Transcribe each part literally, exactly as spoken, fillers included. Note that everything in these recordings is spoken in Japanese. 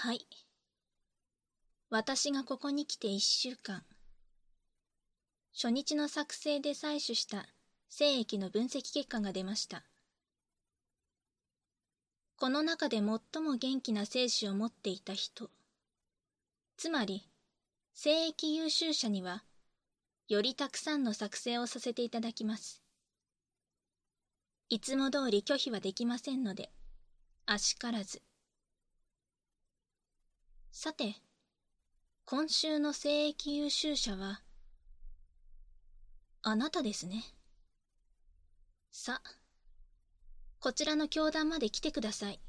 はい。私がここに来て一週間。初日の作成で採取した精液の分析結果が出ました。この中で最も元気な精子を持っていた人、つまり精液優秀者には、よりたくさんの作成をさせていただきます。いつも通り拒否はできませんので、あしからず。さて、今週の精液優秀者は、あなたですね。さ、こちらの教壇まで来てください。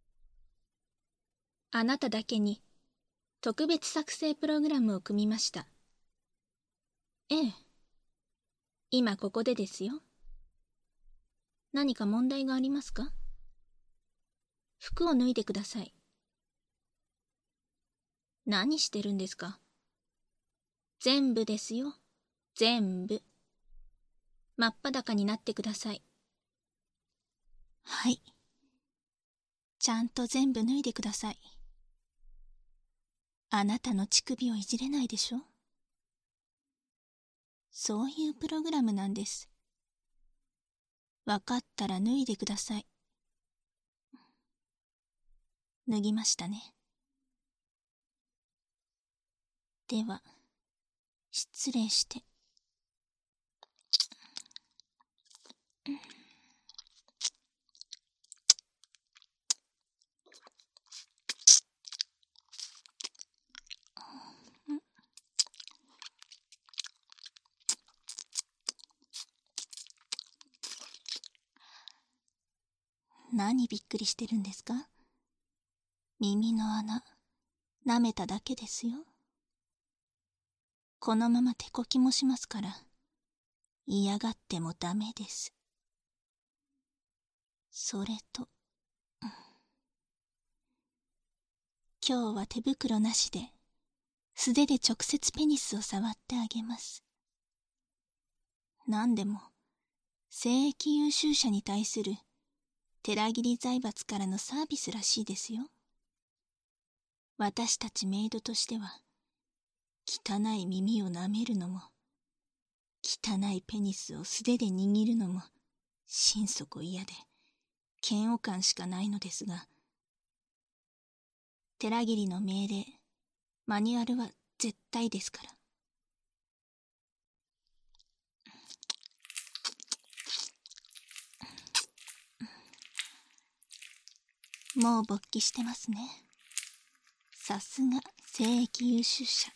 あなただけに、特別作成プログラムを組みました。ええ。今ここでですよ。何か問題がありますか？服を脱いでください。何してるんですか？全部ですよ。全部。真っ裸になってください。はい。ちゃんと全部脱いでください。あなたの乳首をいじれないでしょ？そういうプログラムなんです。わかったら脱いでください。脱ぎましたね。では、失礼して。何びっくりしてるんですか？耳の穴、舐めただけですよ。このまま手こきもしますから、嫌がってもダメです。それと、今日は手袋なしで、素手で直接ペニスを触ってあげます。なんでも、精液優秀者に対する寺切財閥からのサービスらしいですよ。私たちメイドとしては、汚い耳を舐めるのも、汚いペニスを素手で握るのも、心底嫌で、嫌悪感しかないのですが、寺切の命令、マニュアルは絶対ですから。もう勃起してますね。さすが精液優秀者。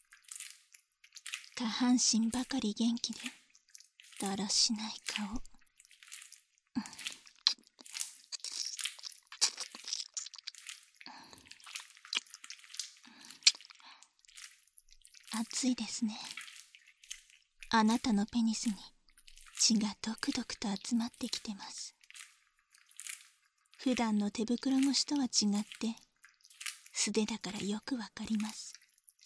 下半身ばかり元気で、だらしない顔。熱いですね。あなたのペニスに血がドクドクと集まってきてます。普段の手袋越しとは違って素手だからよくわかります。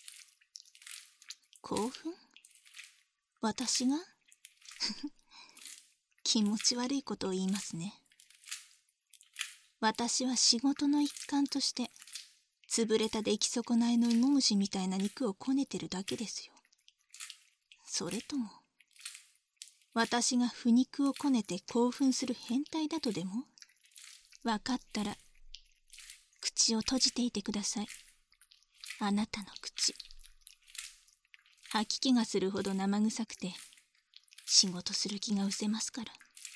興奮？私が？気持ち悪いことを言いますね。私は仕事の一環として潰れた出来損ないの芋虫みたいな肉をこねてるだけですよ。それとも私が腐肉をこねて興奮する変態だとでも？わかったら口を閉じていてください。あなたの口。吐き気がするほど生臭くて仕事する気が失せますから。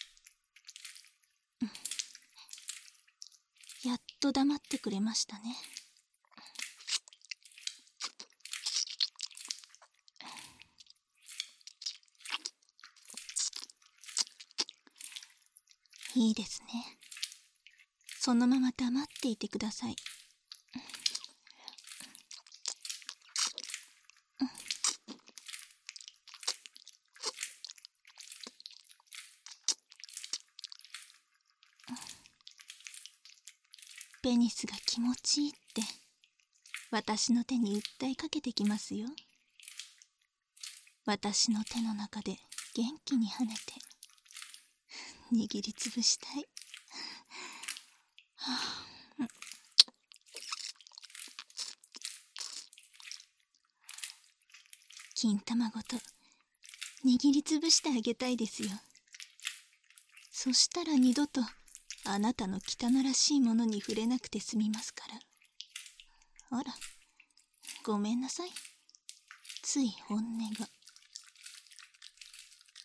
やっと黙ってくれましたね。いいですね。そのまま黙っていてください。ペニスが気持ちいいって私の手に訴えかけてきますよ。私の手の中で元気に跳ねて握りつぶしたい。はあ、 金玉ごと握りつぶしてあげたいですよ。そしたら二度とあなたの汚らしいものに触れなくて済みますから。あら、ごめんなさい。つい本音が。うん。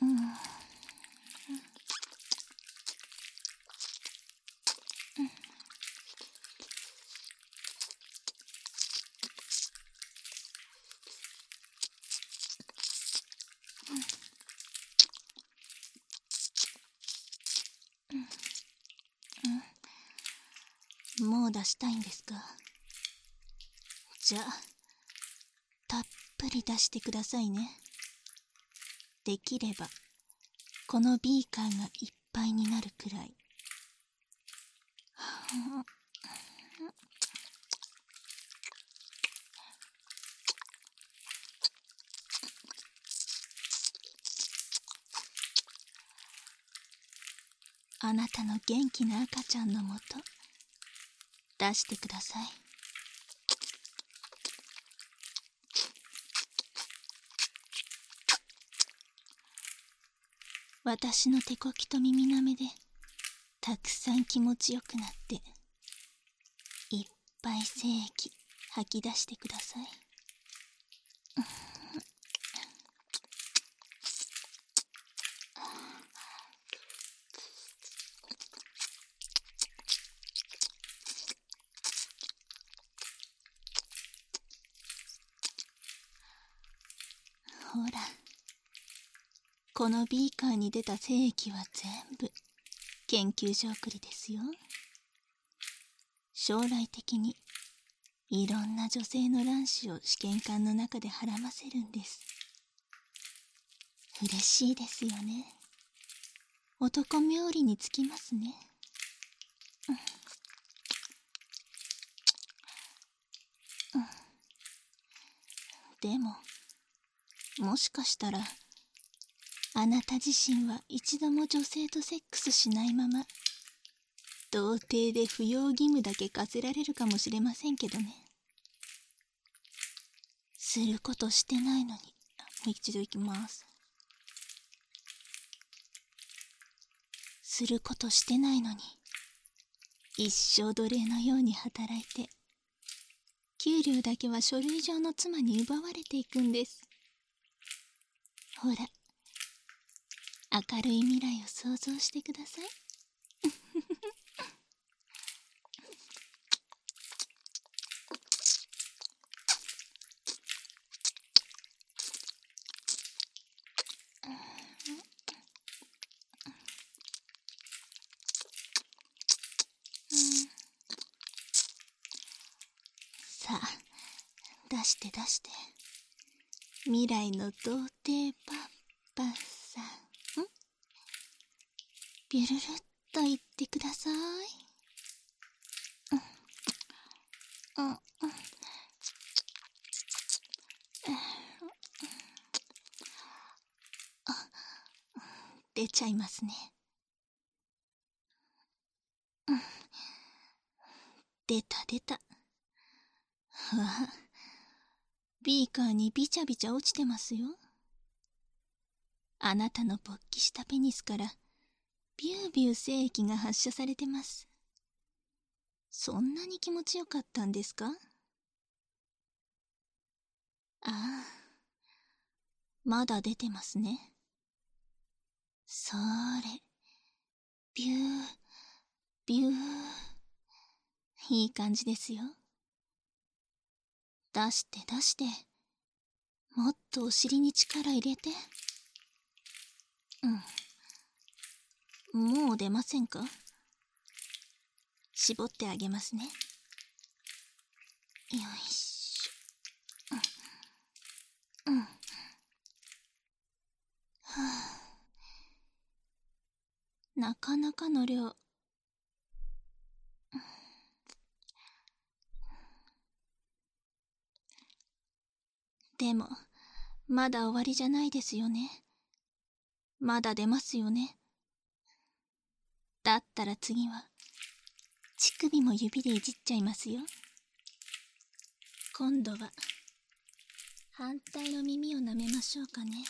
もう出したいんですか？じゃあたっぷり出してくださいね。できればこのビーカーがいっぱいになるくらい。あなたの元気な赤ちゃんのもと出してください。私の手こきと耳なめでたくさん気持ちよくなっていっぱい精液吐き出してください。ほら、このビーカーに出た精液は全部研究所送りですよ。将来的にいろんな女性の卵子を試験管の中ではらませるんです。嬉しいですよね。男冥利につきますね。うん、うん、でももしかしたらあなた自身は一度も女性とセックスしないまま童貞で扶養義務だけ課せられるかもしれませんけどね。することしてないのに。もう一度いきます。することしてないのに一生奴隷のように働いて給料だけは書類上の妻に奪われていくんです。ほら、明るい未来を想像してください。さあ、出して出して。未来の童貞パパさん、んビュルルっと言ってください。うん、うん、うん、あ、出ちゃいますね。うん、出た出た。わあ、ビーカーにビチャビチャ落ちてますよ。あなたの勃起したペニスからビュービュー精液が発射されてます。そんなに気持ちよかったんですか？ああ、まだ出てますね。それ、ビュービュー、いい感じですよ。出して出して、もっとお尻に力入れて。うん、もう出ませんか？絞ってあげますね。よいしょ。うん、うん、はあ、なかなかの量。でもまだ終わりじゃないですよね。まだ出ますよね。だったら次は乳首も指でいじっちゃいますよ。今度は反対の耳を舐めましょうかね。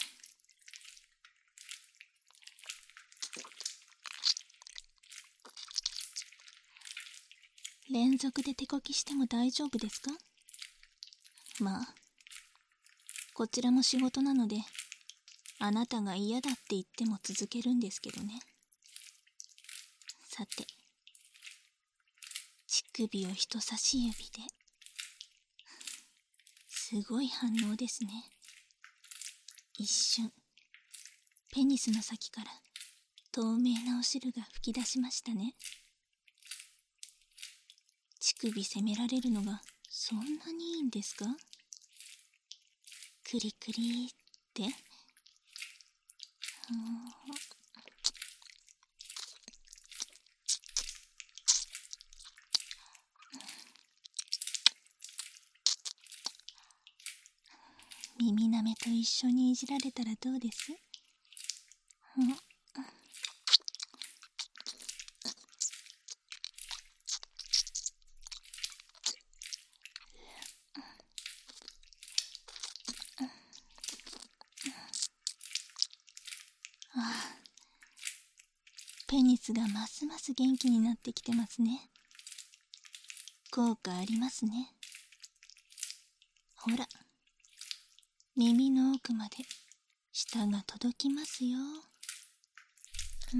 連続で手こきしても大丈夫ですか？まあ、こちらも仕事なので、あなたが嫌だって言っても続けるんですけどね。さて、乳首を人差し指で。すごい反応ですね。一瞬、ペニスの先から透明なお汁が噴き出しましたね。乳首責められるのがそんなにいいんですか？クリクリって。うーん、耳なめと一緒にいじられたらどうです？うん、ああ、ペニスがますます元気になってきてますね。効果ありますね。ほら、耳の奥まで舌が届きますよ。うん、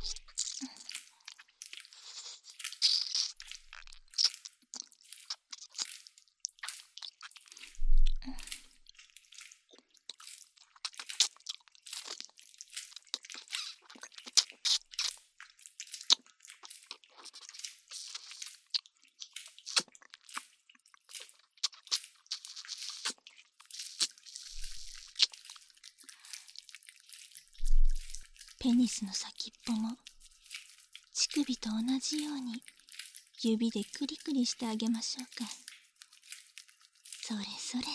ペニスの先っぽも乳首と同じように指でクリクリしてあげましょうか。それそれ。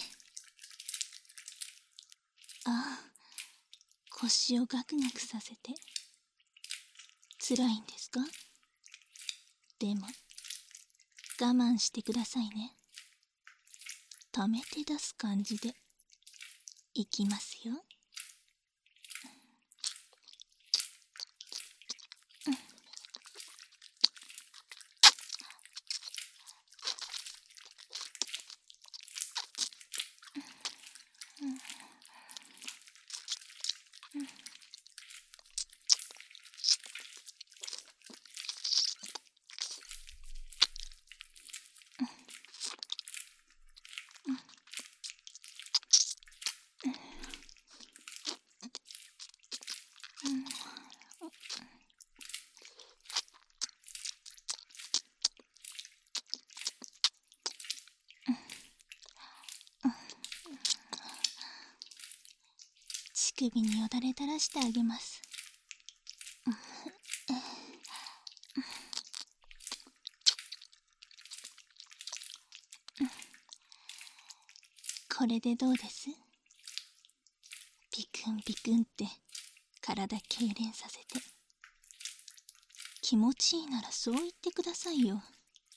ああ、腰をガクガクさせて。辛いんですか？でも、我慢してくださいね。溜めて出す感じでいきますよ。乳首によだれ垂らしてあげます。これでどうです？ピクンピクンって体痙攣させて。気持ちいいならそう言ってくださいよ。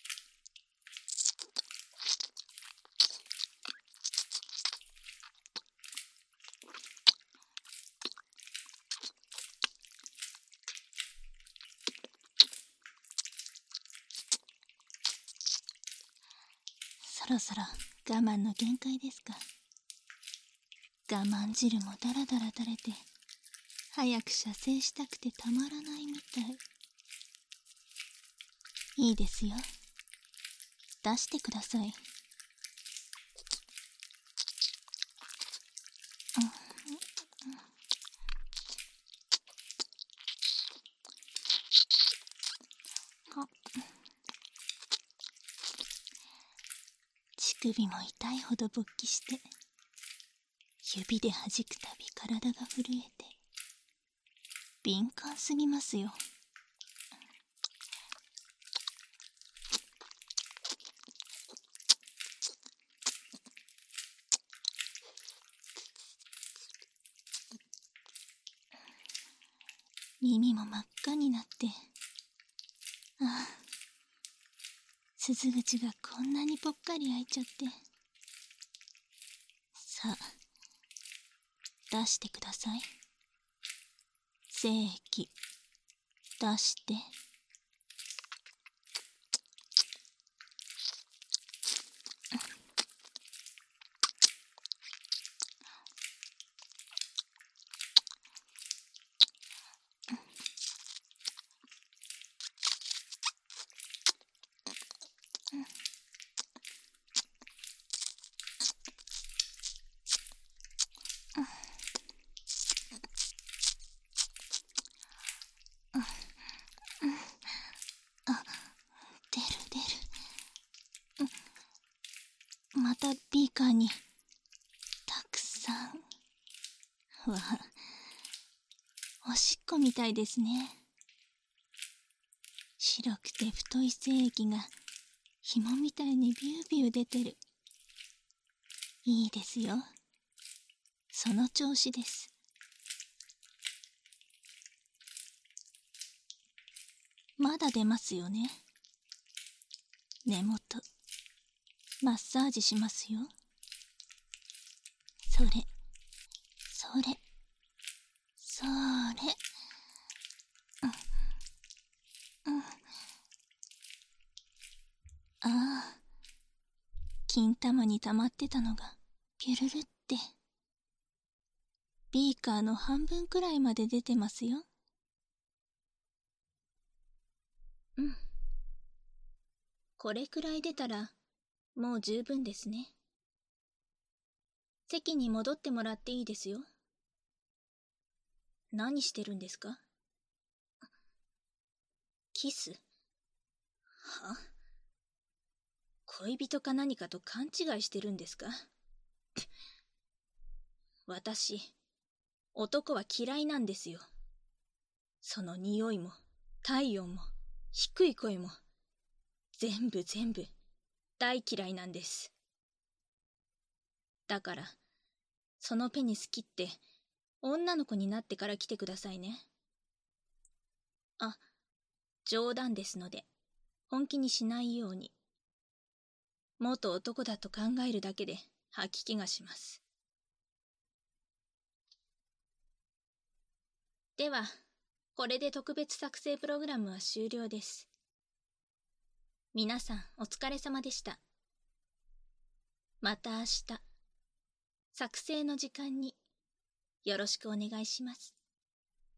そろそろ我慢の限界ですか？我慢汁もダラダラ垂れて早く射精したくてたまらないみたい。いいですよ、出してください。うん、乳首も痛いほど勃起して指で弾くたび体が震えて敏感すぎますよ。耳も真っ赤になって、ああ、鈴口がこんなにぽっかり開いちゃって、 さあ、出してください。精液、出して。出る出る。またビーカーにたくさん。わあ、おしっこみたいですね。白くて太い精液が紐みたいにビュービュー出てる。いいですよ。その調子です。まだ出ますよね。根元マッサージしますよ。それそれそれ、うんうん、ああ、金玉に溜まってたのがピュルルって、ビーカーの半分くらいまで出てますよ。うん、これくらい出たらもう十分ですね。席に戻ってもらっていいですよ。何してるんですか？キス？は？恋人か何かと勘違いしてるんですか？私、男は嫌いなんですよ。その匂いも、体温も、低い声も、全部全部、大嫌いなんです。だから、そのペニス切って、女の子になってから来てくださいね。あ、冗談ですので、本気にしないように。元男だと考えるだけで吐き気がします。では、これで特別作成プログラムは終了です。皆さんお疲れ様でした。また明日、作成の時間によろしくお願いします。